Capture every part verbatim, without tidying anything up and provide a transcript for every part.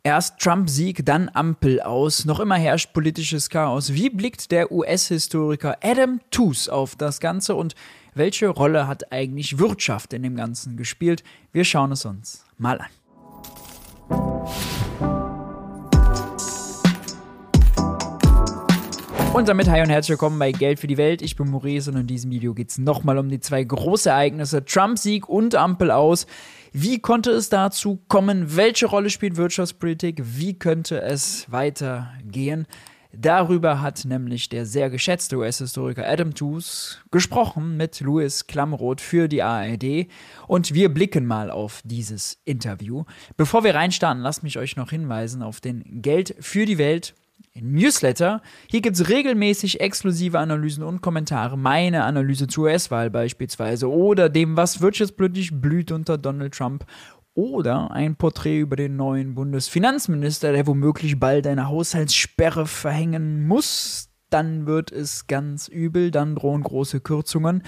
Erst Trump-Sieg, dann Ampel aus. Noch immer herrscht politisches Chaos. Wie blickt der U S-Historiker Adam Tooze auf das Ganze und welche Rolle hat eigentlich Wirtschaft in dem Ganzen gespielt? Wir schauen es uns mal an. Und damit hi und herzlich willkommen bei Geld für die Welt. Ich bin Maurice und in diesem Video geht es nochmal um die zwei große Ereignisse, Trump-Sieg und Ampel aus. Wie konnte es dazu kommen? Welche Rolle spielt Wirtschaftspolitik? Wie könnte es weitergehen? Darüber hat nämlich der sehr geschätzte U S-Historiker Adam Tooze gesprochen mit Louis Klamroth für die A R D und wir blicken mal auf dieses Interview. Bevor wir reinstarten, lasst mich euch noch hinweisen auf den Geld für die Welt Newsletter. Hier gibt es regelmäßig exklusive Analysen und Kommentare, meine Analyse zur U S-Wahl beispielsweise oder dem, was wirtschaftspolitisch blüht unter Donald Trump oder ein Porträt über den neuen Bundesfinanzminister, der womöglich bald eine Haushaltssperre verhängen muss. Dann wird es ganz übel, dann drohen große Kürzungen.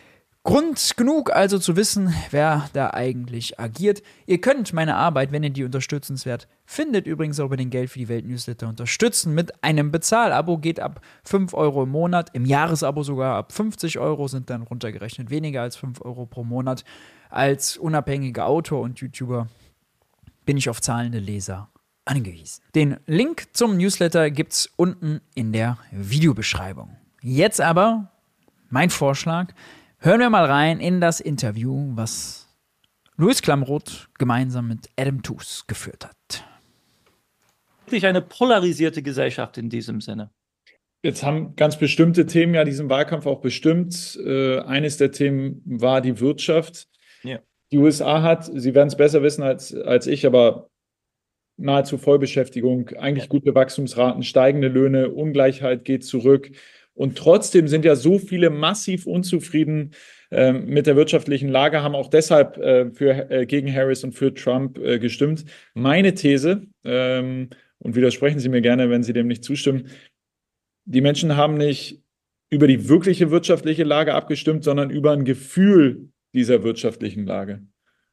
Grund genug also zu wissen, wer da eigentlich agiert. Ihr könnt meine Arbeit, wenn ihr die unterstützenswert findet, übrigens auch über den Geld für die Welt Newsletter unterstützen mit einem Bezahlabo. Geht ab fünf Euro im Monat, im Jahresabo sogar ab fünfzig Euro, sind dann runtergerechnet weniger als fünf Euro pro Monat. Als unabhängiger Autor und YouTuber bin ich auf zahlende Leser angewiesen. Den Link zum Newsletter gibt's unten in der Videobeschreibung. Jetzt aber mein Vorschlag. Hören wir mal rein in das Interview, was Louis Klamroth gemeinsam mit Adam Tooze geführt hat. Wirklich eine polarisierte Gesellschaft in diesem Sinne. Jetzt haben ganz bestimmte Themen ja diesen Wahlkampf auch bestimmt. Äh, eines der Themen war die Wirtschaft. Ja. Die U S A hat, Sie werden es besser wissen als, als ich, aber nahezu Vollbeschäftigung, eigentlich gute Wachstumsraten, steigende Löhne, Ungleichheit geht zurück. Und trotzdem sind ja so viele massiv unzufrieden äh, mit der wirtschaftlichen Lage, haben auch deshalb äh, für, äh, gegen Harris und für Trump äh, gestimmt. Meine These, ähm, und widersprechen Sie mir gerne, wenn Sie dem nicht zustimmen, die Menschen haben nicht über die wirkliche wirtschaftliche Lage abgestimmt, sondern über ein Gefühl dieser wirtschaftlichen Lage.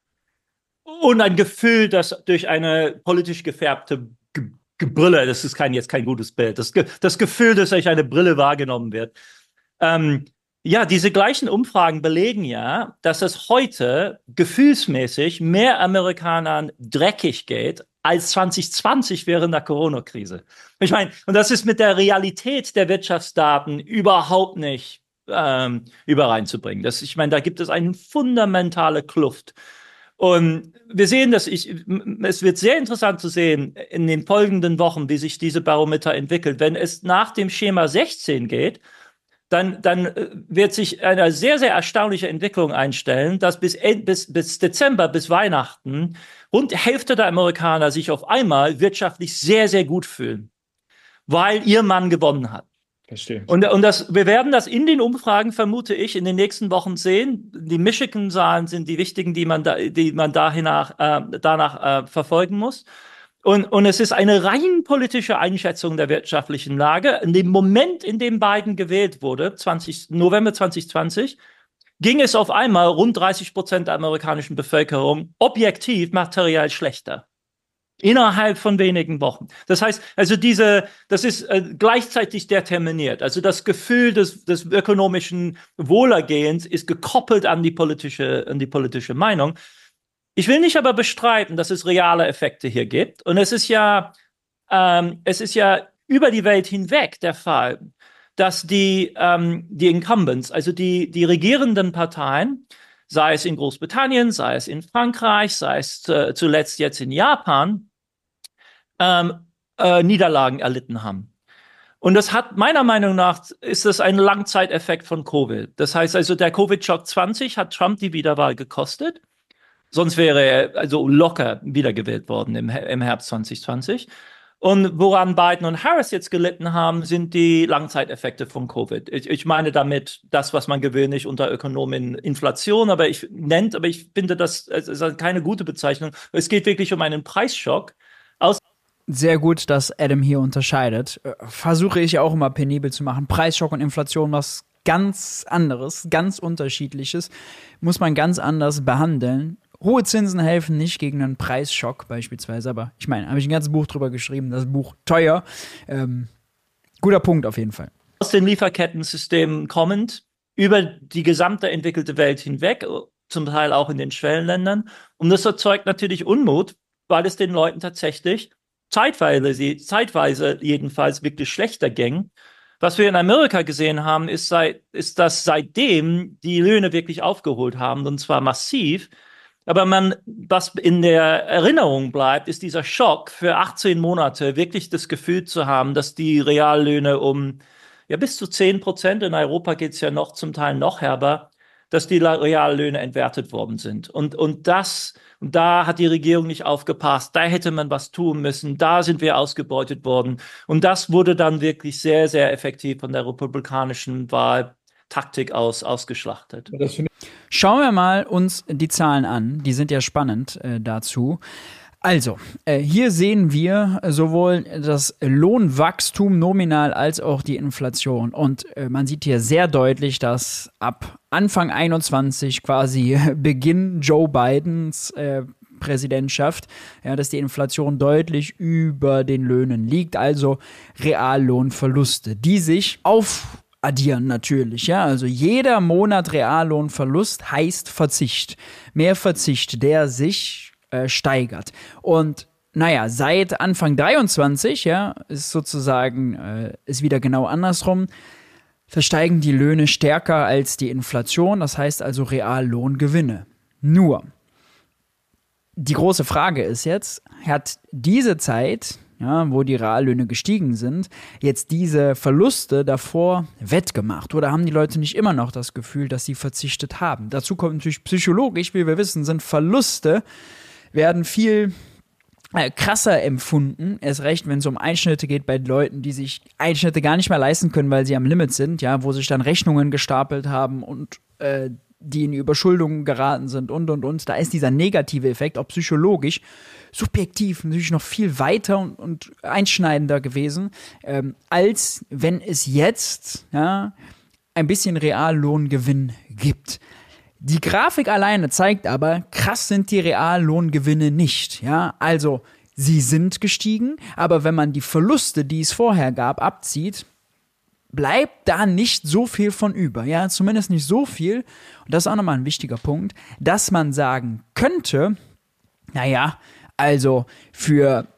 Und ein Gefühl, das durch eine politisch gefärbte Ge- Brille, das ist kein, jetzt kein gutes Bild, das, Ge- das Gefühl, dass durch eine Brille wahrgenommen wird. Ähm, ja, diese gleichen Umfragen belegen ja, dass es heute gefühlsmäßig mehr Amerikanern dreckig geht als zwanzig zwanzig während der Corona-Krise. Ich meine, und das ist mit der Realität der Wirtschaftsdaten überhaupt nicht ähm, übereinzubringen. Das, ich meine, da gibt es eine fundamentale Kluft. Und wir sehen, dass ich, es wird sehr interessant zu sehen in den folgenden Wochen, wie sich diese Barometer entwickelt. Wenn es nach dem Schema sechzehn geht, dann, dann wird sich eine sehr, sehr erstaunliche Entwicklung einstellen, dass bis, bis, bis Dezember, bis Weihnachten, rund die Hälfte der Amerikaner sich auf einmal wirtschaftlich sehr, sehr gut fühlen, weil ihr Mann gewonnen hat. Verstehe. Und, und das, wir werden das in den Umfragen, vermute ich, in den nächsten Wochen sehen. Die Michigan-Zahlen sind die wichtigen, die man da, die man dahinach, äh, danach äh, verfolgen muss. Und, und es ist eine rein politische Einschätzung der wirtschaftlichen Lage. In dem Moment, in dem Biden gewählt wurde, zwanzig, November zwanzig zwanzig, ging es auf einmal rund dreißig Prozent der amerikanischen Bevölkerung objektiv materiell schlechter. Innerhalb von wenigen Wochen. Das heißt, also diese, das ist äh, gleichzeitig determiniert. Also das Gefühl des, des ökonomischen Wohlergehens ist gekoppelt an die politische, an die politische Meinung. Ich will nicht aber bestreiten, dass es reale Effekte hier gibt. Und es ist ja, ähm, es ist ja über die Welt hinweg der Fall, dass die, ähm, die Incumbents, also die, die regierenden Parteien, sei es in Großbritannien, sei es in Frankreich, sei es äh, zuletzt jetzt in Japan, ähm, äh, Niederlagen erlitten haben. Und das hat, meiner Meinung nach, ist das ein Langzeiteffekt von Covid. Das heißt also, der Covid-Schock zwanzig hat Trump die Wiederwahl gekostet. Sonst wäre er also locker wiedergewählt worden im, im Herbst zwanzig zwanzig. Und woran Biden und Harris jetzt gelitten haben, sind die Langzeiteffekte von Covid. Ich, ich meine damit das, was man gewöhnlich unter Ökonomen Inflation, aber ich nennt, aber ich finde das, es ist keine gute Bezeichnung. Es geht wirklich um einen Preisschock. Aus Sehr gut, dass Adam hier unterscheidet. Versuche ich auch immer penibel zu machen. Preisschock und Inflation, was ganz anderes, ganz unterschiedliches, muss man ganz anders behandeln. hohe Zinsen helfen nicht gegen einen Preisschock beispielsweise, aber ich meine, habe ich ein ganzes Buch drüber geschrieben, das Buch teuer. Ähm, guter Punkt auf jeden Fall. Aus den Lieferkettensystemen kommend, über die gesamte entwickelte Welt hinweg, zum Teil auch in den Schwellenländern. Und das erzeugt natürlich Unmut, weil es den Leuten tatsächlich zeitweise, zeitweise jedenfalls wirklich schlechter ging. Was wir in Amerika gesehen haben, ist, seit, ist, dass seitdem die Löhne wirklich aufgeholt haben, und zwar massiv. Aber man, was in der Erinnerung bleibt, ist dieser Schock für achtzehn Monate, wirklich das Gefühl zu haben, dass die Reallöhne um ja bis zu zehn Prozent, in Europa geht es ja noch zum Teil noch herber, dass die Reallöhne entwertet worden sind. Und, und das, und da hat die Regierung nicht aufgepasst, da hätte man was tun müssen, da sind wir ausgebeutet worden. Und das wurde dann wirklich sehr, sehr effektiv von der republikanischen Wahltaktik aus ausgeschlachtet. Schauen wir mal uns die Zahlen an, die sind ja spannend äh, dazu. Also, äh, hier sehen wir sowohl das Lohnwachstum nominal als auch die Inflation. Und äh, man sieht hier sehr deutlich, dass ab Anfang einundzwanzig, quasi Beginn Joe Bidens äh, Präsidentschaft, ja, dass die Inflation deutlich über den Löhnen liegt, also Reallohnverluste, die sich auf addieren natürlich, ja, also jeder Monat Reallohnverlust heißt Verzicht, mehr Verzicht, der sich äh, steigert. Und naja, seit Anfang dreiundzwanzig, ja, ist sozusagen, äh, ist wieder genau andersrum, da steigen die Löhne stärker als die Inflation, das heißt also Reallohngewinne. Nur, die große Frage ist jetzt, hat diese Zeit, ja, wo die Reallöhne gestiegen sind, jetzt diese Verluste davor wettgemacht? Oder haben die Leute nicht immer noch das Gefühl, dass sie verzichtet haben? Dazu kommt natürlich psychologisch, wie wir wissen, sind Verluste, werden viel äh, krasser empfunden, erst recht, wenn es um Einschnitte geht bei Leuten, die sich Einschnitte gar nicht mehr leisten können, weil sie am Limit sind, ja, wo sich dann Rechnungen gestapelt haben und äh, die in die Überschuldung geraten sind und, und, und. Da ist dieser negative Effekt, auch psychologisch, subjektiv natürlich noch viel weiter und, und einschneidender gewesen, ähm, als wenn es jetzt, ja, ein bisschen Reallohngewinn gibt. Die Grafik alleine zeigt aber, krass sind die Reallohngewinne nicht, ja, also sie sind gestiegen, aber wenn man die Verluste, die es vorher gab, abzieht, bleibt da nicht so viel von über, ja, zumindest nicht so viel, und das ist auch nochmal ein wichtiger Punkt, dass man sagen könnte, naja, also für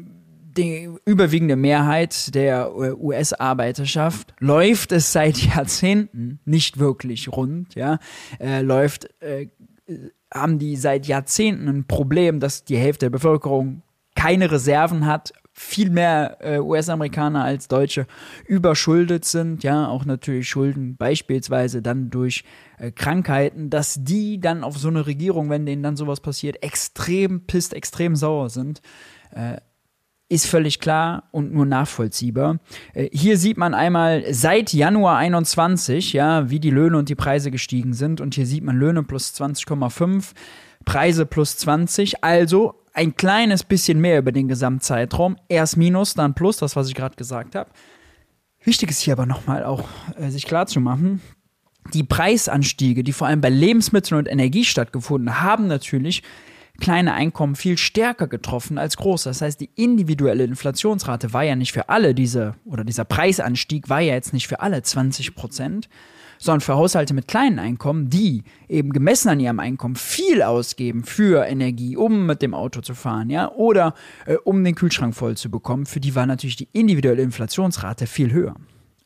die überwiegende Mehrheit der U S-Arbeiterschaft läuft es seit Jahrzehnten nicht wirklich rund, ja, äh, läuft, äh, haben die seit Jahrzehnten ein Problem, dass die Hälfte der Bevölkerung keine Reserven hat, viel mehr äh, U S-Amerikaner als Deutsche überschuldet sind, ja, auch natürlich Schulden beispielsweise dann durch äh, Krankheiten, dass die dann auf so eine Regierung, wenn denen dann sowas passiert, extrem pisst, extrem sauer sind, äh, ist völlig klar und nur nachvollziehbar. Äh, hier sieht man einmal seit Januar einundzwanzig, ja, wie die Löhne und die Preise gestiegen sind, und hier sieht man Löhne plus zwanzig Komma fünf, Preise plus zwanzig, also ein kleines bisschen mehr über den Gesamtzeitraum. Erst Minus, dann Plus, das, was ich gerade gesagt habe. Wichtig ist hier aber nochmal auch, äh, sich klarzumachen, die Preisanstiege, die vor allem bei Lebensmitteln und Energie stattgefunden haben, natürlich kleine Einkommen viel stärker getroffen als große. Das heißt, die individuelle Inflationsrate war ja nicht für alle diese, oder dieser Preisanstieg war ja jetzt nicht für alle zwanzig Prozent, sondern für Haushalte mit kleinen Einkommen, die eben gemessen an ihrem Einkommen viel ausgeben für Energie, um mit dem Auto zu fahren, ja, oder äh, um den Kühlschrank voll zu bekommen, für die war natürlich die individuelle Inflationsrate viel höher.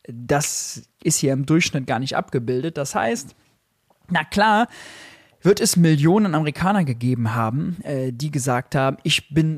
Das ist hier im Durchschnitt gar nicht abgebildet. Das heißt, na klar, wird es Millionen Amerikaner gegeben haben, äh, die gesagt haben, ich bin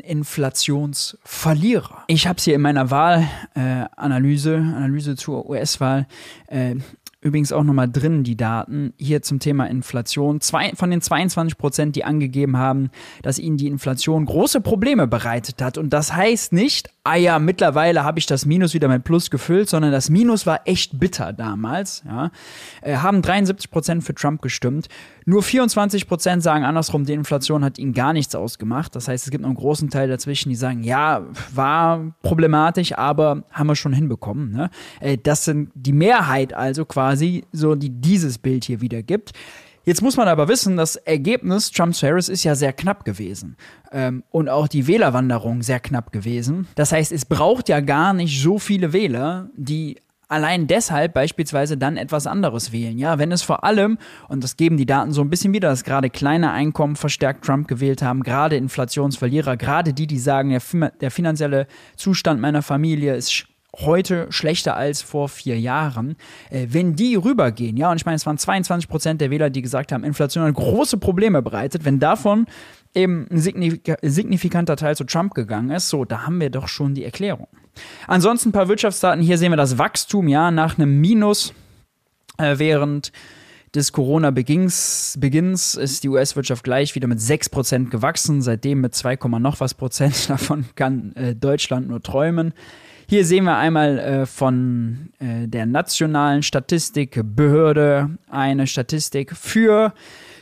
Inflationsverlierer. Ich habe es hier in meiner Wahlanalyse, äh, Analyse zur U S-Wahl, äh, übrigens auch nochmal drin, die Daten, hier zum Thema Inflation. Zwei, von den zweiundzwanzig Prozent, die angegeben haben, dass ihnen die Inflation große Probleme bereitet hat. Und das heißt nicht, ah ja, mittlerweile habe ich das Minus wieder mit Plus gefüllt, sondern das Minus war echt bitter damals. Ja. Äh, haben dreiundsiebzig Prozent für Trump gestimmt. Nur vierundzwanzig Prozent sagen andersrum, die Inflation hat ihnen gar nichts ausgemacht. Das heißt, es gibt noch einen großen Teil dazwischen, die sagen, ja, war problematisch, aber haben wir schon hinbekommen. Ne? Äh, das sind die Mehrheit also quasi, so die dieses Bild hier wiedergibt. Jetzt muss man aber wissen, das Ergebnis Trump-Harris ist ja sehr knapp gewesen. Ähm, und auch die Wählerwanderung sehr knapp gewesen. Das heißt, es braucht ja gar nicht so viele Wähler, die allein deshalb beispielsweise dann etwas anderes wählen. Ja, wenn es vor allem, und das geben die Daten so ein bisschen wieder, dass gerade kleine Einkommen verstärkt Trump gewählt haben, gerade Inflationsverlierer, gerade die, die sagen, der, der finanzielle Zustand meiner Familie ist sch- heute schlechter als vor vier Jahren, äh, wenn die rübergehen, ja, und ich meine, es waren zweiundzwanzig Prozent der Wähler, die gesagt haben, Inflation hat große Probleme bereitet, wenn davon eben ein signifik- signifikanter Teil zu Trump gegangen ist, so, da haben wir doch schon die Erklärung. Ansonsten ein paar Wirtschaftsdaten, hier sehen wir das Wachstum, ja, nach einem Minus äh, während des Corona-Beginns Beginns ist die U S-Wirtschaft gleich wieder mit sechs Prozent gewachsen, seitdem mit zwei, noch was Prozent, davon kann äh, Deutschland nur träumen. Hier sehen wir einmal äh, von äh, der nationalen Statistikbehörde eine Statistik für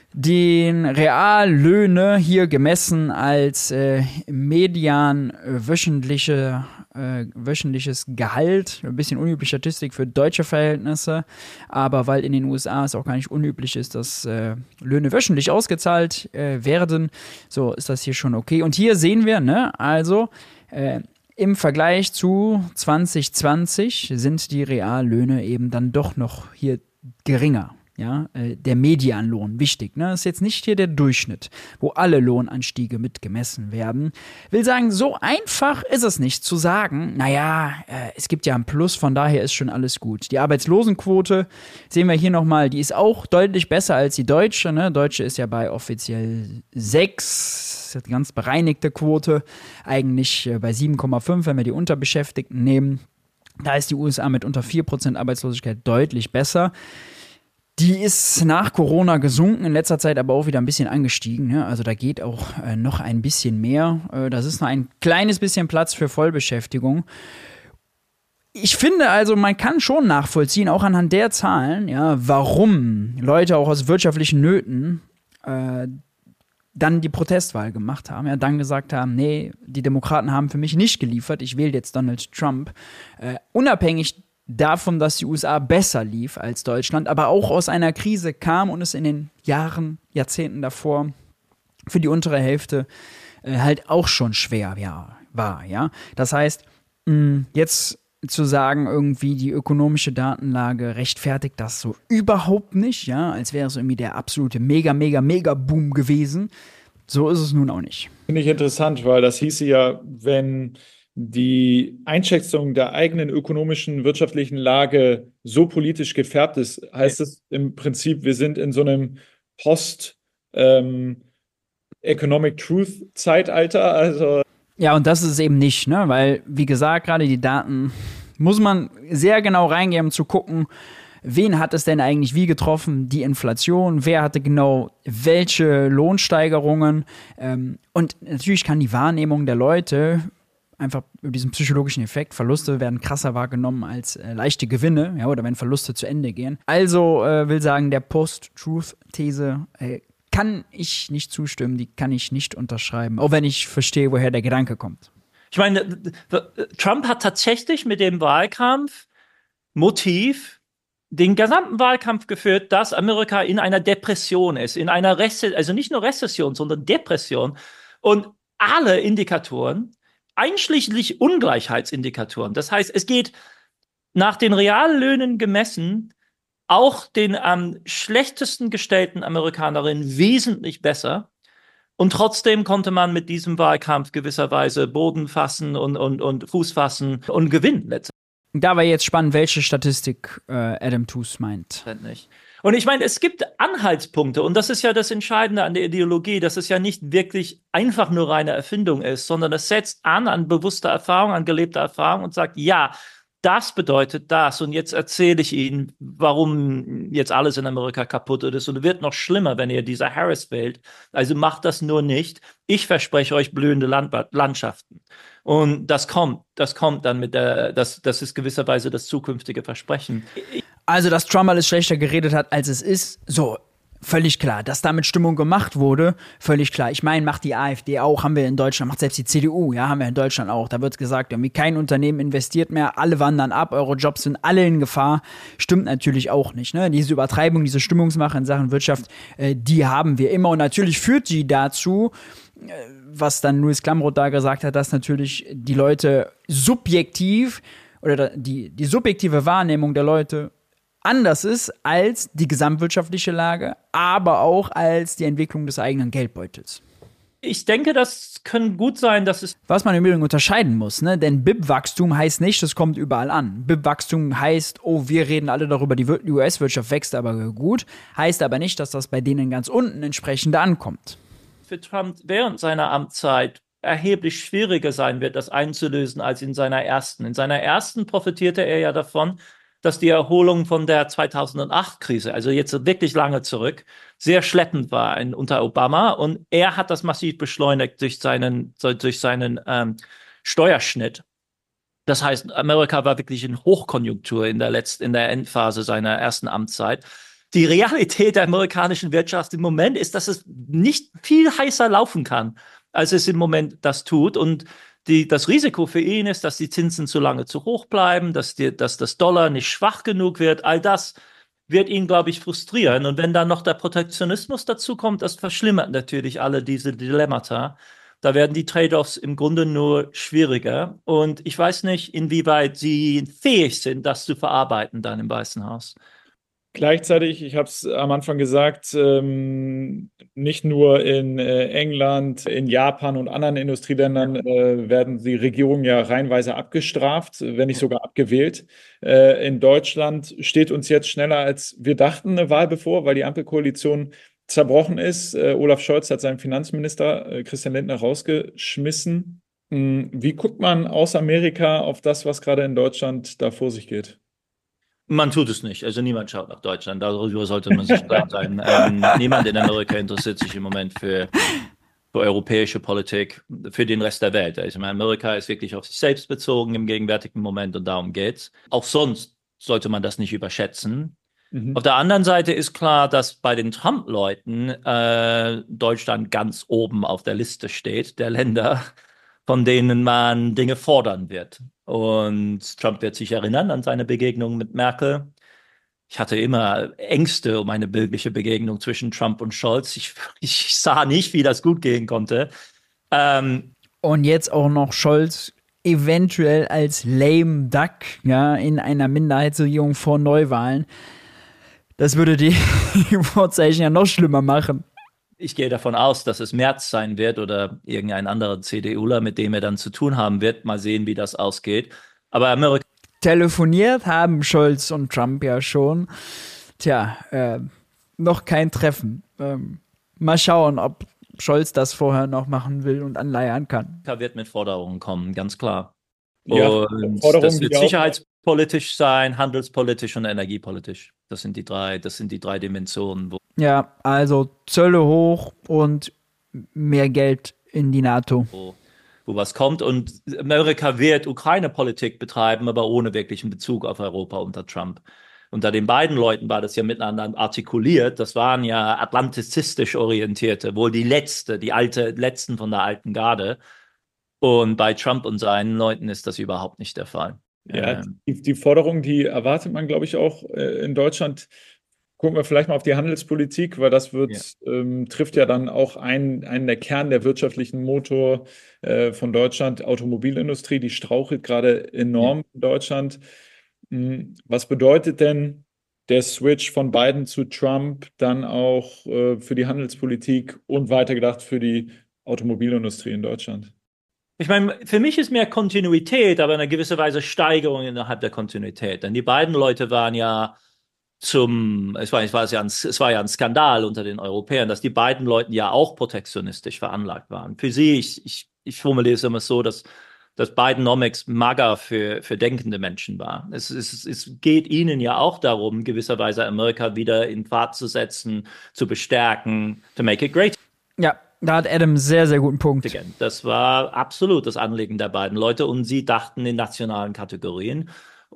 den Reallöhne, hier gemessen als äh, Median äh, wöchentliche, äh, wöchentliches Gehalt. Ein bisschen unübliche Statistik für deutsche Verhältnisse, aber weil in den U S A es auch gar nicht unüblich ist, dass äh, Löhne wöchentlich ausgezahlt äh, werden, so ist das hier schon okay. Und hier sehen wir, ne, also äh, im Vergleich zu zwanzig zwanzig sind die Reallöhne eben dann doch noch hier geringer. Ja, äh, der Medianlohn, wichtig, ne? Das ist jetzt nicht hier der Durchschnitt, wo alle Lohnanstiege mitgemessen werden. Will sagen, so einfach ist es nicht zu sagen, naja, äh, es gibt ja ein Plus, von daher ist schon alles gut. Die Arbeitslosenquote, sehen wir hier nochmal, die ist auch deutlich besser als die deutsche, ne? Deutsche ist ja bei offiziell sechs, die ganz bereinigte Quote, eigentlich äh, bei sieben Komma fünf, wenn wir die Unterbeschäftigten nehmen. Da ist die U S A mit unter vier Prozent Arbeitslosigkeit deutlich besser. Die ist nach Corona gesunken, in letzter Zeit aber auch wieder ein bisschen angestiegen. Ne? Also da geht auch äh, noch ein bisschen mehr. Äh, das ist noch ein kleines bisschen Platz für Vollbeschäftigung. Ich finde also, man kann schon nachvollziehen, auch anhand der Zahlen, ja, warum Leute auch aus wirtschaftlichen Nöten äh, dann die Protestwahl gemacht haben, ja, dann gesagt haben, nee, die Demokraten haben für mich nicht geliefert, ich wähle jetzt Donald Trump. Äh, unabhängig davon, dass die U S A besser lief als Deutschland, aber auch aus einer Krise kam und es in den Jahren, Jahrzehnten davor für die untere Hälfte äh, halt auch schon schwer ja, war. Ja? Das heißt, mh, jetzt zu sagen, irgendwie die ökonomische Datenlage rechtfertigt das so überhaupt nicht, ja, als wäre es irgendwie der absolute mega, mega, mega Boom gewesen. So ist es nun auch nicht. Finde ich interessant, weil das hieße ja, wenn die Einschätzung der eigenen ökonomischen, wirtschaftlichen Lage so politisch gefärbt ist, heißt es im Prinzip, wir sind in so einem Post-Economic ähm, Truth-Zeitalter. Also ja, und das ist es eben nicht, ne? Weil, wie gesagt, gerade die Daten muss man sehr genau reingehen, um zu gucken, wen hat es denn eigentlich wie getroffen, die Inflation, wer hatte genau welche Lohnsteigerungen. Ähm, und natürlich kann die Wahrnehmung der Leute einfach über diesen psychologischen Effekt, Verluste werden krasser wahrgenommen als äh, leichte Gewinne, ja, oder wenn Verluste zu Ende gehen. Also äh, will sagen, der Post-Truth-These äh, kann ich nicht zustimmen, die kann ich nicht unterschreiben, auch wenn ich verstehe, woher der Gedanke kommt. Ich meine, Trump hat tatsächlich mit dem Wahlkampf Motiv den gesamten Wahlkampf geführt, dass Amerika in einer Depression ist, in einer Rezession, also nicht nur Rezession, sondern Depression. Und alle Indikatoren, einschließlich Ungleichheitsindikatoren. Das heißt, es geht nach den Reallöhnen gemessen auch den am schlechtesten gestellten Amerikanerinnen wesentlich besser. Und trotzdem konnte man mit diesem Wahlkampf gewisserweise Boden fassen und, und, und Fuß fassen und gewinnen letztendlich. Da war jetzt spannend, welche Statistik äh, Adam Tooze meint. Und ich meine, es gibt Anhaltspunkte und das ist ja das Entscheidende an der Ideologie, dass es ja nicht wirklich einfach nur reine Erfindung ist, sondern es setzt an an bewusster Erfahrung, an gelebter Erfahrung und sagt, ja, das bedeutet das und jetzt erzähle ich Ihnen, warum jetzt alles in Amerika kaputt ist und es wird noch schlimmer, wenn ihr dieser Harris wählt. Also macht das nur nicht. Ich verspreche euch blühende Land- Landschaften. Und das kommt, das kommt dann mit der, das, das ist gewisserweise das zukünftige Versprechen. Also, dass Trump alles schlechter geredet hat, als es ist, so, Völlig klar, dass damit Stimmung gemacht wurde, völlig klar. Ich meine, macht die AfD auch, haben wir in Deutschland, macht selbst die C D U, ja, haben wir in Deutschland auch. Da wird gesagt, irgendwie kein Unternehmen investiert mehr, alle wandern ab, eure Jobs sind alle in Gefahr. Stimmt natürlich auch nicht, ne? Diese Übertreibung, diese Stimmungsmache in Sachen Wirtschaft, äh, die haben wir immer. Und natürlich führt die dazu, äh, was dann Louis Klamroth da gesagt hat, dass natürlich die Leute subjektiv oder die, die subjektive Wahrnehmung der Leute anders ist als die gesamtwirtschaftliche Lage, aber auch als die Entwicklung des eigenen Geldbeutels. Ich denke, das kann gut sein, dass es... Was man im Übrigen unterscheiden muss, ne? Denn B I P-Wachstum heißt nicht, das kommt überall an. B I P-Wachstum heißt, oh, wir reden alle darüber, die U S-Wirtschaft wächst aber gut, heißt aber nicht, dass das bei denen ganz unten entsprechend ankommt. Für Trump während seiner Amtszeit erheblich schwieriger sein wird, das einzulösen, als in seiner ersten. In seiner ersten profitierte er ja davon, dass die Erholung von der zweitausendacht-Krise, also jetzt wirklich lange zurück, sehr schleppend war in, unter Obama. Und er hat das massiv beschleunigt durch seinen, durch seinen ähm, Steuerschnitt. Das heißt, Amerika war wirklich in Hochkonjunktur in der letzten, in der Endphase seiner ersten Amtszeit. Die Realität der amerikanischen Wirtschaft im Moment ist, dass es nicht viel heißer laufen kann, als es im Moment das tut. Und Die, das Risiko für ihn ist, dass die Zinsen zu lange zu hoch bleiben, dass, die, dass das Dollar nicht schwach genug wird. All das wird ihn, glaube ich, frustrieren. Und wenn dann noch der Protektionismus dazu kommt, das verschlimmert natürlich alle diese Dilemmata. Da werden die Trade-offs im Grunde nur schwieriger. Und ich weiß nicht, inwieweit sie fähig sind, das zu verarbeiten dann im Weißen Haus. Gleichzeitig, ich habe es am Anfang gesagt, ähm, nicht nur in äh, England, in Japan und anderen Industrieländern äh, werden die Regierungen ja reihenweise abgestraft, wenn nicht sogar abgewählt. Äh, in Deutschland steht uns jetzt schneller, als wir dachten, eine Wahl bevor, weil die Ampelkoalition zerbrochen ist. Äh, Olaf Scholz hat seinen Finanzminister äh, Christian Lindner rausgeschmissen. Hm, wie guckt man aus Amerika auf das, was gerade in Deutschland da vor sich geht? Man tut es nicht. Also niemand schaut nach Deutschland. Darüber sollte man sich klar sein. Ähm, niemand in Amerika interessiert sich im Moment für, für europäische Politik, für den Rest der Welt. Also Amerika ist wirklich auf sich selbst bezogen im gegenwärtigen Moment und darum geht's. Auch sonst sollte man das nicht überschätzen. Mhm. Auf der anderen Seite ist klar, dass bei den Trump-Leuten äh, Deutschland ganz oben auf der Liste steht, der Länder, von denen man Dinge fordern wird. Und Trump wird sich erinnern an seine Begegnung mit Merkel. Ich hatte immer Ängste um eine mögliche Begegnung zwischen Trump und Scholz. Ich, ich sah nicht, wie das gut gehen konnte. Ähm, und jetzt auch noch Scholz eventuell als lame duck, ja, in einer Minderheitsregierung vor Neuwahlen. Das würde die Vorzeichen ja noch schlimmer machen. Ich gehe davon aus, dass es Merz sein wird oder irgendein anderer CDUler, mit dem er dann zu tun haben wird. Mal sehen, wie das ausgeht. Aber Amerika... Telefoniert haben Scholz und Trump ja schon. Tja, äh, noch kein Treffen. Ähm, mal schauen, ob Scholz das vorher noch machen will und anleiern kann. Da wird mit Forderungen kommen, ganz klar. Ja, und das wird sicherheitspolitisch sein, handelspolitisch und energiepolitisch. Das sind die drei, das sind die drei Dimensionen, wo ja, also Zölle hoch und mehr Geld in die NATO. Wo, wo was kommt. Und Amerika wird Ukraine-Politik betreiben, aber ohne wirklichen Bezug auf Europa unter Trump. Unter den beiden Leuten war das ja miteinander artikuliert. Das waren ja atlantizistisch orientierte, wohl die letzte, die alte, letzten von der alten Garde. Und bei Trump und seinen Leuten ist das überhaupt nicht der Fall. Ja, ähm, die, die Forderung, die erwartet man, glaube ich, auch äh, in Deutschland. Gucken wir vielleicht mal auf die Handelspolitik, weil das wird, ja. Ähm, trifft ja dann auch einen, einen der Kern der wirtschaftlichen Motor äh, von Deutschland, Automobilindustrie, die strauchelt gerade enorm ja. in Deutschland. Hm, was bedeutet denn der Switch von Biden zu Trump dann auch äh, für die Handelspolitik und weitergedacht für die Automobilindustrie in Deutschland? Ich meine, für mich ist mehr Kontinuität, aber in einer gewisser Weise Steigerung innerhalb der Kontinuität. Denn die beiden Leute waren ja zum, es war, es war ja ein, es war ja ein Skandal unter den Europäern, dass die beiden Leuten ja auch protektionistisch veranlagt waren. Für sie, ich, ich, ich formuliere es immer so, dass, dass Bidenomics MAGA für, für denkende Menschen war. Es, es, es geht ihnen ja auch darum, gewisserweise Amerika wieder in Fahrt zu setzen, zu bestärken, to make it great. Ja, da hat Adam einen sehr, sehr guten Punkt. Das war absolut das Anliegen der beiden Leute und sie dachten in nationalen Kategorien.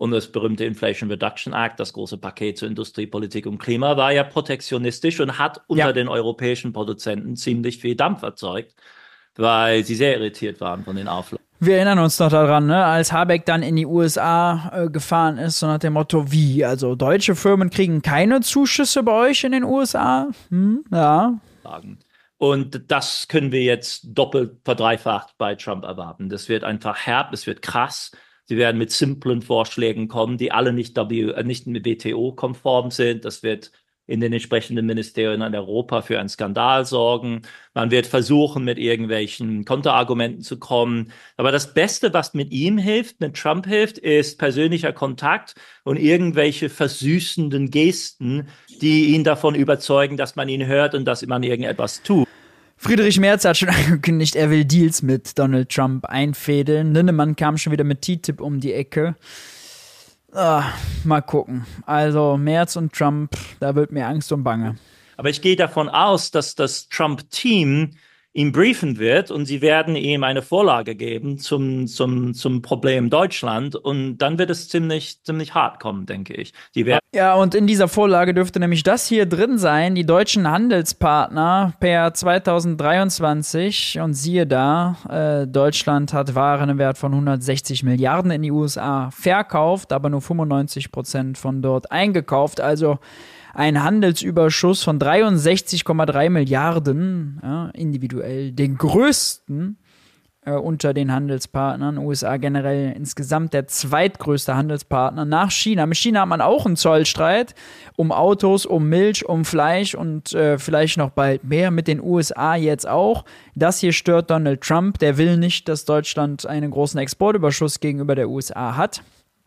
Und das berühmte Inflation Reduction Act, das große Paket zur Industriepolitik und Klima, war ja protektionistisch und hat unter ja. den europäischen Produzenten ziemlich viel Dampf erzeugt, weil sie sehr irritiert waren von den Auflagen. Wir erinnern uns noch daran, ne, als Habeck dann in die U S A äh, gefahren ist, so nach dem Motto, wie, also deutsche Firmen kriegen keine Zuschüsse bei euch in den U S A? Hm, ja. Und das können wir jetzt doppelt verdreifacht bei Trump erwarten. Das wird einfach herb, es wird krass. Sie werden mit simplen Vorschlägen kommen, die alle nicht, w, äh, nicht mit W T O-konform sind. Das wird in den entsprechenden Ministerien in Europa für einen Skandal sorgen. Man wird versuchen, mit irgendwelchen Konterargumenten zu kommen. Aber das Beste, was mit ihm hilft, mit Trump hilft, ist persönlicher Kontakt und irgendwelche versüßenden Gesten, die ihn davon überzeugen, dass man ihn hört und dass man irgendetwas tut. Friedrich Merz hat schon angekündigt, er will Deals mit Donald Trump einfädeln. Linnemann kam schon wieder mit T T I P um die Ecke. Ah, mal gucken. Also Merz und Trump, da wird mir Angst und Bange. Aber ich gehe davon aus, dass das Trump-Team ihn briefen wird und sie werden ihm eine Vorlage geben zum, zum, zum Problem Deutschland und dann wird es ziemlich, ziemlich hart kommen, denke ich. Die werden ja, und in dieser Vorlage dürfte nämlich das hier drin sein, die deutschen Handelspartner per zwanzig dreiundzwanzig und siehe da, äh, Deutschland hat Waren im Wert von hundertsechzig Milliarden in die U S A verkauft, aber nur fünfundneunzig Prozent von dort eingekauft, also ein Handelsüberschuss von dreiundsechzig Komma drei Milliarden, ja, individuell, den größten äh, unter den Handelspartnern. U S A generell insgesamt der zweitgrößte Handelspartner nach China. Mit China hat man auch einen Zollstreit um Autos, um Milch, um Fleisch und äh, vielleicht noch bald mehr. Mit den U S A jetzt auch. Das hier stört Donald Trump. Der will nicht, dass Deutschland einen großen Exportüberschuss gegenüber der U S A hat.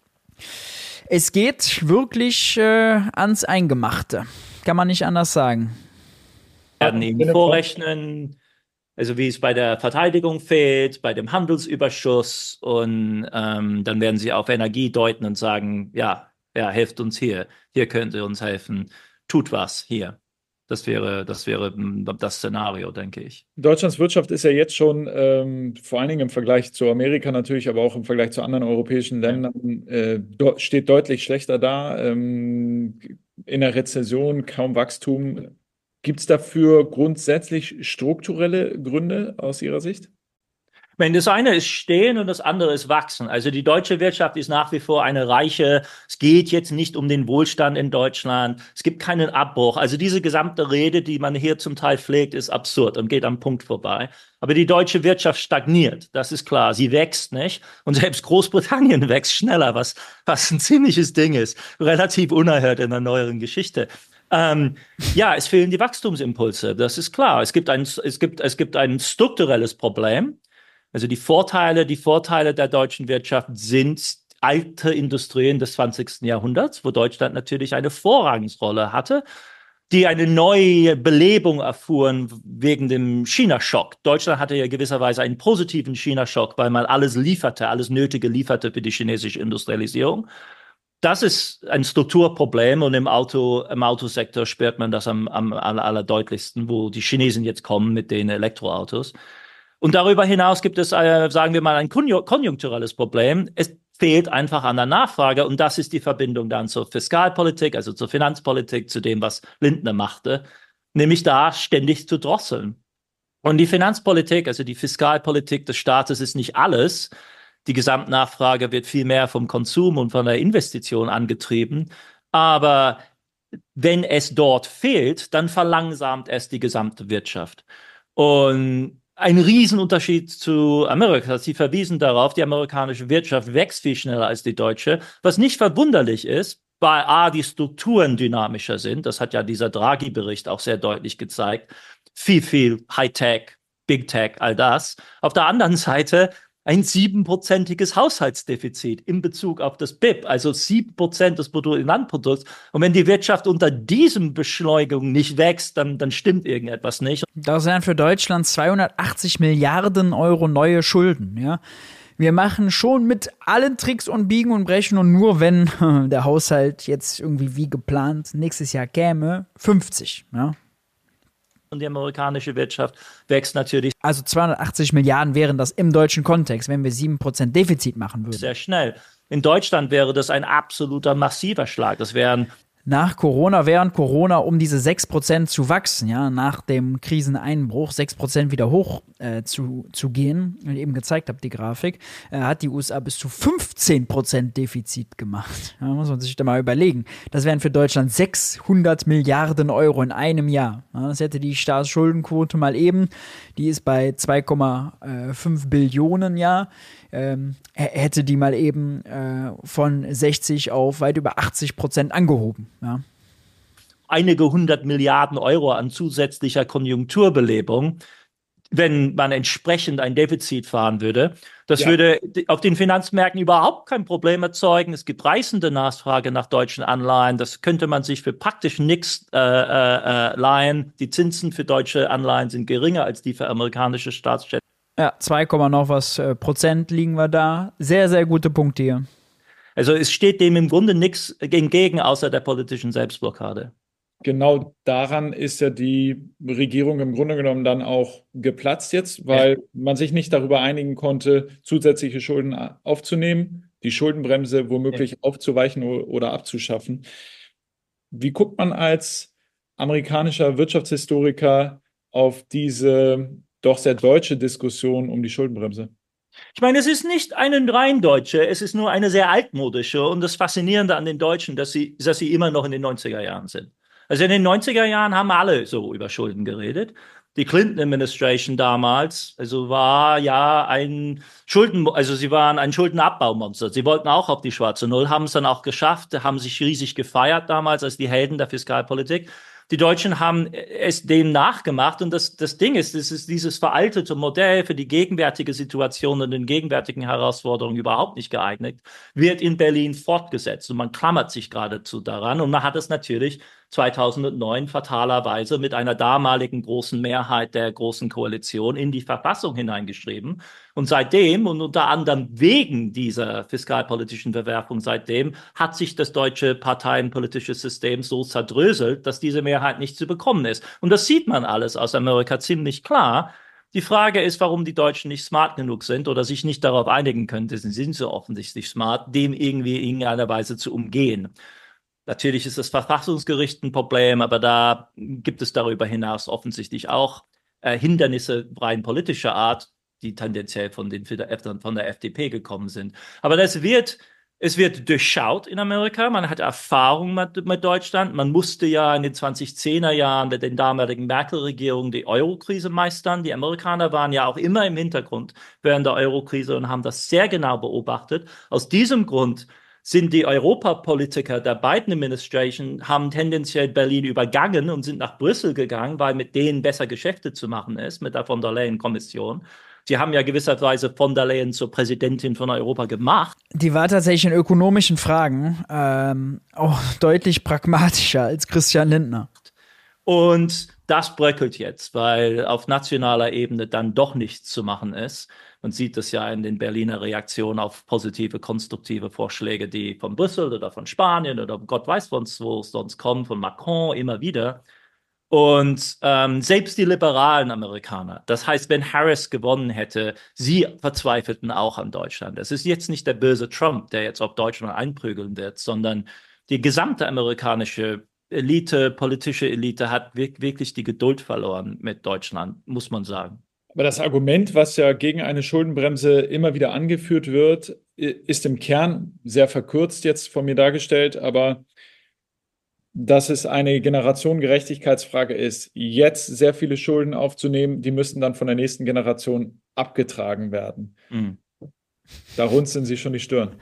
Es geht wirklich äh, ans Eingemachte. Kann man nicht anders sagen. Wir werden ihm vorrechnen, also wie es bei der Verteidigung fehlt, bei dem Handelsüberschuss. Und ähm, dann werden sie auf Energie deuten und sagen, ja, ja, helft uns hier. Hier könnt ihr uns helfen. Tut was hier. Das wäre, das wäre das Szenario, denke ich. Deutschlands Wirtschaft ist ja jetzt schon, ähm, vor allen Dingen im Vergleich zu Amerika natürlich, aber auch im Vergleich zu anderen europäischen Ländern, äh, do- steht deutlich schlechter da. Ähm, in der Rezession, kaum Wachstum. Gibt es dafür grundsätzlich strukturelle Gründe aus Ihrer Sicht? Ich meine, das eine ist stehen und das andere ist wachsen. Also die deutsche Wirtschaft ist nach wie vor eine reiche. Es geht jetzt nicht um den Wohlstand in Deutschland. Es gibt keinen Abbruch. Also diese gesamte Rede, die man hier zum Teil pflegt, ist absurd und geht am Punkt vorbei. Aber die deutsche Wirtschaft stagniert. Das ist klar. Sie wächst nicht. Und selbst Großbritannien wächst schneller, was, was ein ziemliches Ding ist. Relativ unerhört in der neueren Geschichte. Ähm, ja, es fehlen die Wachstumsimpulse. Das ist klar. Es gibt ein, es gibt, es gibt ein strukturelles Problem. Also die Vorteile, die Vorteile der deutschen Wirtschaft sind alte Industrien des zwanzigsten Jahrhunderts, wo Deutschland natürlich eine Vorrangsrolle hatte, die eine neue Belebung erfuhren wegen dem China-Schock. Deutschland hatte ja gewisserweise einen positiven China-Schock, weil man alles lieferte, alles Nötige lieferte für die chinesische Industrialisierung. Das ist ein Strukturproblem und im Auto, im Autosektor spürt man das am, am allerdeutlichsten, wo die Chinesen jetzt kommen mit den Elektroautos. Und darüber hinaus gibt es, äh, sagen wir mal, ein konjunkturelles Problem. Es fehlt einfach an der Nachfrage und das ist die Verbindung dann zur Fiskalpolitik, also zur Finanzpolitik, zu dem, was Lindner machte, nämlich da ständig zu drosseln. Und die Finanzpolitik, also die Fiskalpolitik des Staates ist nicht alles. Die Gesamtnachfrage wird viel mehr vom Konsum und von der Investition angetrieben. Aber wenn es dort fehlt, dann verlangsamt es die gesamte Wirtschaft. Und ein Riesenunterschied zu Amerika. Sie verwiesen darauf, die amerikanische Wirtschaft wächst viel schneller als die deutsche, was nicht verwunderlich ist, weil A, die Strukturen dynamischer sind. Das hat ja dieser Draghi-Bericht auch sehr deutlich gezeigt. Viel, viel Hightech, Big Tech, all das. Auf der anderen Seite ein siebenprozentiges Haushaltsdefizit in Bezug auf das B I P, also sieben Prozent des Bruttoinlandprodukts. Und wenn die Wirtschaft unter diesem Beschleunigung nicht wächst, dann, dann stimmt irgendetwas nicht. Das wären für Deutschland zweihundertachtzig Milliarden Euro neue Schulden, ja. Wir machen schon mit allen Tricks und Biegen und Brechen und nur wenn der Haushalt jetzt irgendwie wie geplant nächstes Jahr käme, fünfzig, ja. Und die amerikanische Wirtschaft wächst natürlich. Also zweihundertachtzig Milliarden wären das im deutschen Kontext, wenn wir sieben Prozent Defizit machen würden. Sehr schnell. In Deutschland wäre das ein absoluter massiver Schlag. Das wären nach Corona, während Corona, um diese sechs Prozent zu wachsen, ja, nach dem Kriseneinbruch sechs Prozent wieder hoch äh, zu, zu gehen, wie ich eben gezeigt habe, die Grafik, äh, hat die U S A bis zu fünfzehn Prozent Defizit gemacht. Da muss man sich da mal überlegen. Das wären für Deutschland sechshundert Milliarden Euro in einem Jahr. Ja, das hätte die Staatsschuldenquote mal eben, die ist bei zwei Komma fünf Billionen Jahr, ähm, hätte die mal eben äh, von sechzig auf weit über achtzig Prozent angehoben. Ja. Einige hundert Milliarden Euro an zusätzlicher Konjunkturbelebung, wenn man entsprechend ein Defizit fahren würde. Das ja. würde auf den Finanzmärkten überhaupt kein Problem erzeugen. Es gibt reißende Nachfrage nach deutschen Anleihen. Das könnte man sich für praktisch nichts äh, äh, leihen. Die Zinsen für deutsche Anleihen sind geringer als die für amerikanische Staatsschätze. Ja, zwei, noch was äh, Prozent liegen wir da. Sehr, sehr gute Punkte hier. Also es steht dem im Grunde nichts entgegen, außer der politischen Selbstblockade. Genau daran ist ja die Regierung im Grunde genommen dann auch geplatzt jetzt, weil ja. man sich nicht darüber einigen konnte, zusätzliche Schulden aufzunehmen, die Schuldenbremse womöglich ja. aufzuweichen oder abzuschaffen. Wie guckt man als amerikanischer Wirtschaftshistoriker auf diese doch sehr deutsche Diskussion um die Schuldenbremse? Ich meine, es ist nicht eine rein deutsche, es ist nur eine sehr altmodische, und das Faszinierende an den Deutschen, dass sie, dass sie immer noch in den neunziger Jahren sind. Also in den neunziger Jahren haben alle so über Schulden geredet. Die Clinton Administration damals, also war ja ein Schulden, also sie waren ein Schuldenabbaumonster. Sie wollten auch auf die schwarze Null, haben es dann auch geschafft, haben sich riesig gefeiert damals als die Helden der Fiskalpolitik. Die Deutschen haben es dem nachgemacht, und das, das Ding ist, es ist dieses veraltete Modell für die gegenwärtige Situation und den gegenwärtigen Herausforderungen überhaupt nicht geeignet, wird in Berlin fortgesetzt, und man klammert sich geradezu daran, und man hat es natürlich zweitausendneun fatalerweise mit einer damaligen großen Mehrheit der Großen Koalition in die Verfassung hineingeschrieben. Und seitdem, und unter anderem wegen dieser fiskalpolitischen Verwerfung seitdem, hat sich das deutsche parteienpolitische System so zerdröselt, dass diese Mehrheit nicht zu bekommen ist. Und das sieht man alles aus Amerika ziemlich klar. Die Frage ist, warum die Deutschen nicht smart genug sind oder sich nicht darauf einigen können, sie sind so offensichtlich smart, dem irgendwie in irgendeiner Weise zu umgehen. Natürlich ist das Verfassungsgericht ein Problem, aber da gibt es darüber hinaus offensichtlich auch äh, Hindernisse rein politischer Art, die tendenziell von, den, von der F D P gekommen sind. Aber das wird, es wird durchschaut in Amerika. Man hat Erfahrung mit, mit Deutschland. Man musste ja in den zwanzig-zehner Jahren mit den damaligen Merkel-Regierungen die Euro-Krise meistern. Die Amerikaner waren ja auch immer im Hintergrund während der Euro-Krise und haben das sehr genau beobachtet. Aus diesem Grund sind die Europapolitiker der Biden Administration, haben tendenziell Berlin übergangen und sind nach Brüssel gegangen, weil mit denen besser Geschäfte zu machen ist, mit der von der Leyen-Kommission. Sie haben ja gewisserweise von der Leyen zur Präsidentin von Europa gemacht. Die war tatsächlich in ökonomischen Fragen ähm, auch deutlich pragmatischer als Christian Lindner. Und das bröckelt jetzt, weil auf nationaler Ebene dann doch nichts zu machen ist. Man sieht es ja in den Berliner Reaktionen auf positive, konstruktive Vorschläge, die von Brüssel oder von Spanien oder Gott weiß von wo es sonst kommen, von Macron immer wieder. Und ähm, selbst die liberalen Amerikaner, das heißt, wenn Harris gewonnen hätte, sie verzweifelten auch an Deutschland. Es ist jetzt nicht der böse Trump, der jetzt auf Deutschland einprügeln wird, sondern die gesamte amerikanische Elite, politische Elite hat wirklich die Geduld verloren mit Deutschland, muss man sagen. Aber das Argument, was ja gegen eine Schuldenbremse immer wieder angeführt wird, ist im Kern sehr verkürzt jetzt von mir dargestellt, aber dass es eine Generationengerechtigkeitsfrage ist, jetzt sehr viele Schulden aufzunehmen, die müssen dann von der nächsten Generation abgetragen werden. Mhm. Da runzeln Sie schon die Stirn.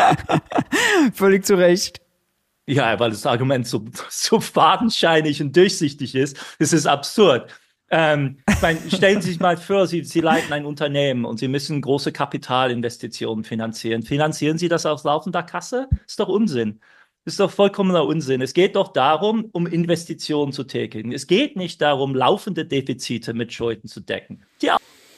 Völlig zu Recht. Ja, weil das Argument so, so fadenscheinig und durchsichtig ist, es ist absurd. Ähm, ich meine, stellen Sie sich mal vor, Sie, Sie leiten ein Unternehmen und Sie müssen große Kapitalinvestitionen finanzieren. Finanzieren Sie das aus laufender Kasse? Ist doch Unsinn. Ist doch vollkommener Unsinn. Es geht doch darum, um Investitionen zu tätigen. Es geht nicht darum, laufende Defizite mit Schulden zu decken. Die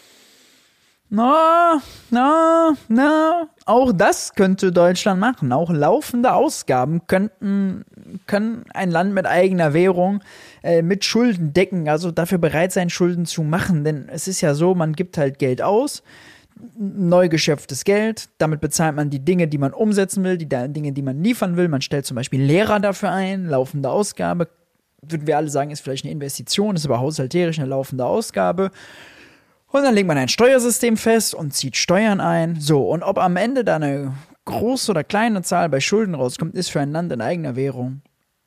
Na, na, na, auch das könnte Deutschland machen. Auch laufende Ausgaben könnten, können ein Land mit eigener Währung äh, mit Schulden decken, also dafür bereit sein, Schulden zu machen. Denn es ist ja so, man gibt halt Geld aus, neu geschöpftes Geld. Damit bezahlt man die Dinge, die man umsetzen will, die Dinge, die man liefern will. Man stellt zum Beispiel Lehrer dafür ein, laufende Ausgabe. Würden wir alle sagen, ist vielleicht eine Investition, ist aber haushalterisch eine laufende Ausgabe. Und dann legt man ein Steuersystem fest und zieht Steuern ein. So, und ob am Ende da eine große oder kleine Zahl bei Schulden rauskommt, ist für ein Land in eigener Währung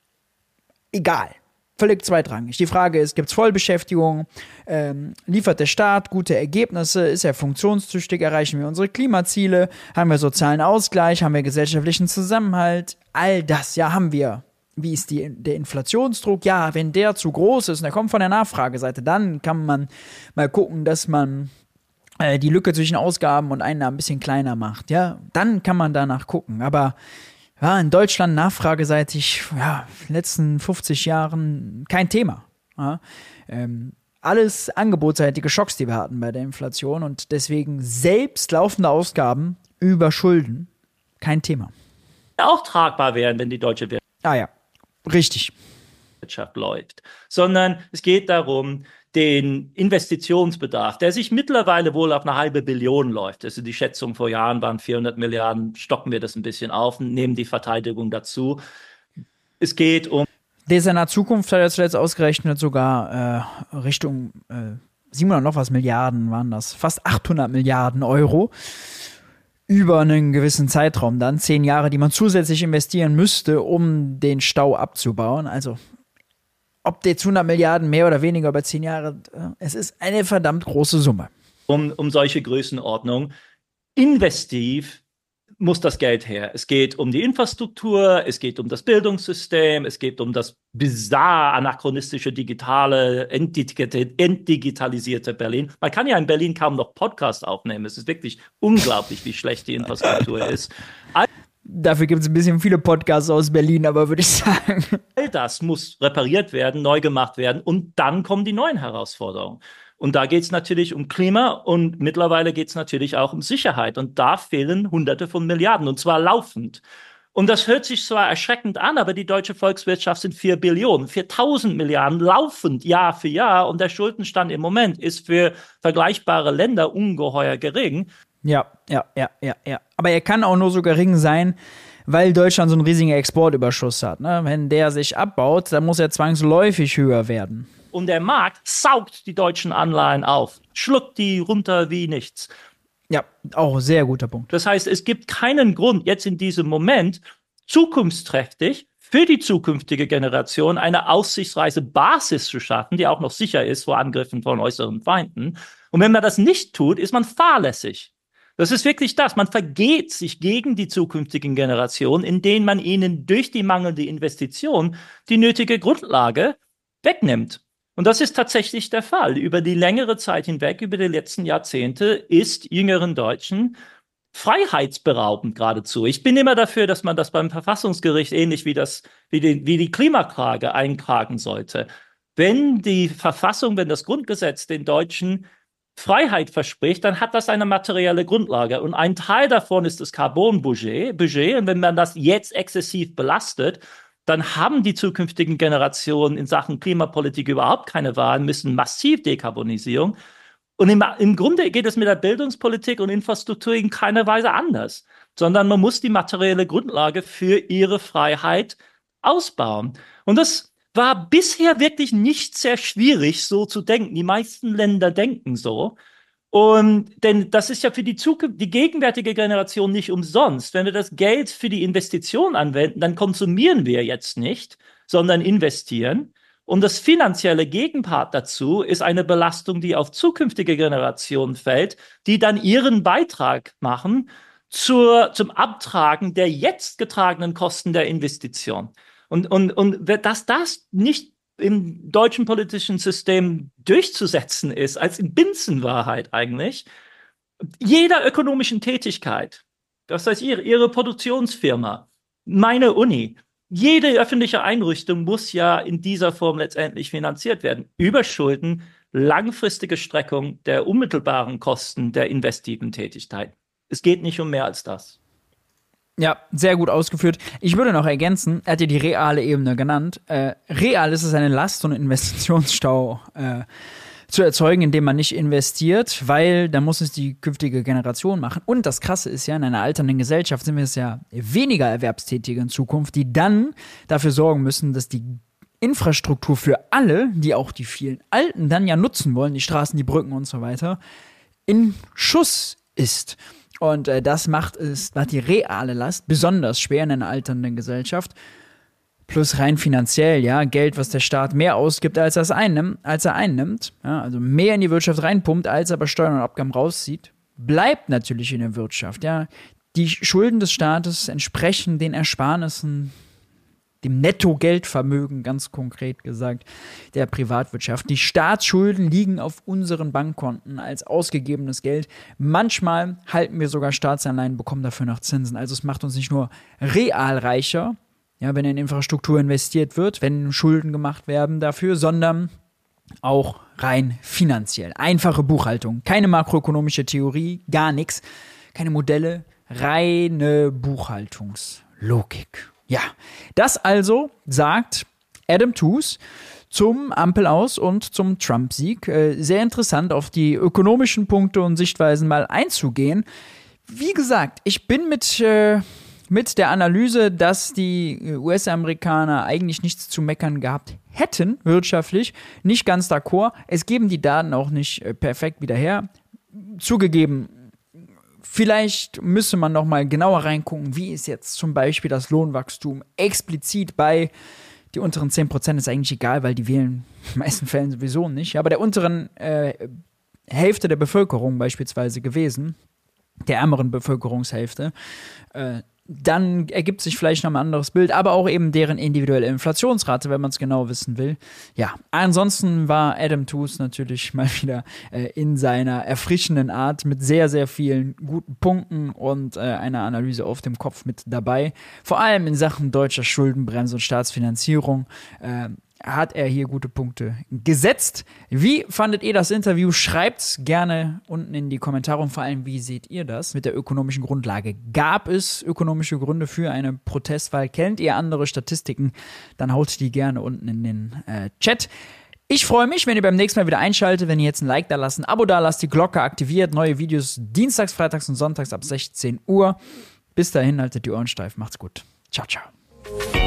egal. Völlig zweitrangig. Die Frage ist, gibt es Vollbeschäftigung? Ähm, liefert der Staat gute Ergebnisse? Ist er funktionstüchtig? Erreichen wir unsere Klimaziele? Haben wir sozialen Ausgleich? Haben wir gesellschaftlichen Zusammenhalt? All das, ja, haben wir. Wie ist die, der Inflationsdruck? Ja, wenn der zu groß ist und der kommt von der Nachfrageseite, dann kann man mal gucken, dass man äh, die Lücke zwischen Ausgaben und Einnahmen ein bisschen kleiner macht. Ja, dann kann man danach gucken. Aber ja, in Deutschland nachfrageseitig, ja, in den letzten fünfzig Jahren kein Thema. Ja, ähm, alles angebotsseitige Schocks, die wir hatten bei der Inflation und deswegen selbst laufende Ausgaben über Schulden kein Thema. Auch tragbar wären, wenn die deutsche Wirtschaft Ah ja, richtig. läuft. Sondern es geht darum, den Investitionsbedarf, der sich mittlerweile wohl auf eine halbe Billion läuft. Also die Schätzung vor Jahren waren vierhundert Milliarden, stocken wir das ein bisschen auf und nehmen die Verteidigung dazu. Es geht um... Der ist in der Zukunft, hat er zuletzt ausgerechnet, sogar äh, Richtung äh, siebenhundert noch was Milliarden waren das, fast achthundert Milliarden Euro über einen gewissen Zeitraum dann, zehn Jahre, die man zusätzlich investieren müsste, um den Stau abzubauen. Also ob die jetzt hundert Milliarden mehr oder weniger über zehn Jahre, es ist eine verdammt große Summe. Um, um solche Größenordnung. Investiv muss das Geld her. Es geht um die Infrastruktur, es geht um das Bildungssystem, es geht um das bizarr anachronistische, digitale, entdigitalisierte Berlin. Man kann ja in Berlin kaum noch Podcast aufnehmen. Es ist wirklich unglaublich, wie schlecht die Infrastruktur ist. Dafür gibt es ein bisschen viele Podcasts aus Berlin, aber würde ich sagen. All das muss repariert werden, neu gemacht werden und dann kommen die neuen Herausforderungen. Und da geht es natürlich um Klima und mittlerweile geht es natürlich auch um Sicherheit. Und da fehlen Hunderte von Milliarden und zwar laufend. Und das hört sich zwar erschreckend an, aber die deutsche Volkswirtschaft sind vier Billionen, viertausend Milliarden laufend Jahr für Jahr. Und der Schuldenstand im Moment ist für vergleichbare Länder ungeheuer gering. Ja, ja, ja, ja, ja. Aber er kann auch nur so gering sein, weil Deutschland so einen riesigen Exportüberschuss hat. Ne? Wenn der sich abbaut, dann muss er zwangsläufig höher werden. Und der Markt saugt die deutschen Anleihen auf, schluckt die runter wie nichts. Ja, auch ein sehr guter Punkt. Das heißt, es gibt keinen Grund, jetzt in diesem Moment zukunftsträchtig für die zukünftige Generation eine aussichtsreiche Basis zu schaffen, die auch noch sicher ist vor Angriffen von äußeren Feinden. Und wenn man das nicht tut, ist man fahrlässig. Das ist wirklich das. Man vergeht sich gegen die zukünftigen Generationen, indem man ihnen durch die mangelnde Investition die nötige Grundlage wegnimmt. Und das ist tatsächlich der Fall. Über die längere Zeit hinweg, über die letzten Jahrzehnte, ist jüngeren Deutschen freiheitsberaubend geradezu. Ich bin immer dafür, dass man das beim Verfassungsgericht ähnlich wie das, wie die, wie die Klimaklage einklagen sollte. Wenn die Verfassung, wenn das Grundgesetz den Deutschen Freiheit verspricht, dann hat das eine materielle Grundlage. Und ein Teil davon ist das Carbon-Budget. Budget. Und wenn man das jetzt exzessiv belastet, dann haben die zukünftigen Generationen in Sachen Klimapolitik überhaupt keine Wahl, müssen massiv Dekarbonisierung. Und im, im Grunde geht es mit der Bildungspolitik und Infrastruktur in keiner Weise anders, sondern man muss die materielle Grundlage für ihre Freiheit ausbauen. Und das war bisher wirklich nicht sehr schwierig, so zu denken. Die meisten Länder denken so. Und denn das ist ja für die Zukunft, die gegenwärtige Generation nicht umsonst. Wenn wir das Geld für die Investition anwenden, dann konsumieren wir jetzt nicht, sondern investieren. Und das finanzielle Gegenpart dazu ist eine Belastung, die auf zukünftige Generationen fällt, die dann ihren Beitrag machen zur, zum Abtragen der jetzt getragenen Kosten der Investition. Und, und, und dass das nicht im deutschen politischen System durchzusetzen ist, als in Binsenwahrheit eigentlich, jeder ökonomischen Tätigkeit, das heißt ihre, ihre Produktionsfirma, meine Uni, jede öffentliche Einrichtung muss ja in dieser Form letztendlich finanziert werden. Über Schulden, langfristige Streckung der unmittelbaren Kosten der investiven Tätigkeit. Es geht nicht um mehr als das. Ja, sehr gut ausgeführt. Ich würde noch ergänzen, er hat ja die reale Ebene genannt. Äh, real ist es eine Last- und Investitionsstau äh, zu erzeugen, indem man nicht investiert, weil dann muss es die künftige Generation machen. Und das Krasse ist ja, in einer alternden Gesellschaft sind wir es ja weniger Erwerbstätige in Zukunft, die dann dafür sorgen müssen, dass die Infrastruktur für alle, die auch die vielen Alten dann ja nutzen wollen, die Straßen, die Brücken und so weiter, in Schuss ist. Und äh, das macht es, macht die reale Last besonders schwer in einer alternden Gesellschaft. Plus rein finanziell, ja, Geld, was der Staat mehr ausgibt, als er es einnimmt, als er einnimmt, ja, also mehr in die Wirtschaft reinpumpt, als er bei Steuern und Abgaben rauszieht, bleibt natürlich in der Wirtschaft, ja. Die Schulden des Staates entsprechen den Ersparnissen, dem Nettogeldvermögen, ganz konkret gesagt, der Privatwirtschaft. Die Staatsschulden liegen auf unseren Bankkonten als ausgegebenes Geld. Manchmal halten wir sogar Staatsanleihen, bekommen dafür noch Zinsen. Also es macht uns nicht nur real reicher, ja, wenn in Infrastruktur investiert wird, wenn Schulden gemacht werden dafür, sondern auch rein finanziell. Einfache Buchhaltung, keine makroökonomische Theorie, gar nichts, keine Modelle, reine Buchhaltungslogik. Ja, das also sagt Adam Tooze zum Ampelaus und zum Trump-Sieg. Äh, sehr interessant, auf die ökonomischen Punkte und Sichtweisen mal einzugehen. Wie gesagt, ich bin mit... Äh, mit der Analyse, dass die U S-Amerikaner eigentlich nichts zu meckern gehabt hätten, wirtschaftlich, nicht ganz d'accord. Es geben die Daten auch nicht äh, perfekt wieder her. Zugegeben, vielleicht müsste man noch mal genauer reingucken, wie ist jetzt zum Beispiel das Lohnwachstum explizit bei die unteren zehn Prozent ist eigentlich egal, weil die wählen in den meisten Fällen sowieso nicht. Aber der unteren äh, Hälfte der Bevölkerung beispielsweise gewesen, der ärmeren Bevölkerungshälfte, äh, dann ergibt sich vielleicht noch ein anderes Bild, aber auch eben deren individuelle Inflationsrate, wenn man es genau wissen will. Ja, ansonsten war Adam Tooze natürlich mal wieder äh, in seiner erfrischenden Art mit sehr, sehr vielen guten Punkten und äh, einer Analyse auf dem Kopf mit dabei. Vor allem in Sachen deutscher Schuldenbremse und Staatsfinanzierung äh, hat er hier gute Punkte gesetzt. Wie fandet ihr das Interview? Schreibt's gerne unten in die Kommentare und vor allem, wie seht ihr das mit der ökonomischen Grundlage? Gab es ökonomische Gründe für eine Protestwahl? Kennt ihr andere Statistiken? Dann haut die gerne unten in den äh, Chat. Ich freue mich, wenn ihr beim nächsten Mal wieder einschaltet, wenn ihr jetzt ein Like da lasst, ein Abo da lasst, die Glocke aktiviert, neue Videos dienstags, freitags und sonntags ab sechzehn Uhr. Bis dahin, haltet die Ohren steif, macht's gut. Ciao, ciao.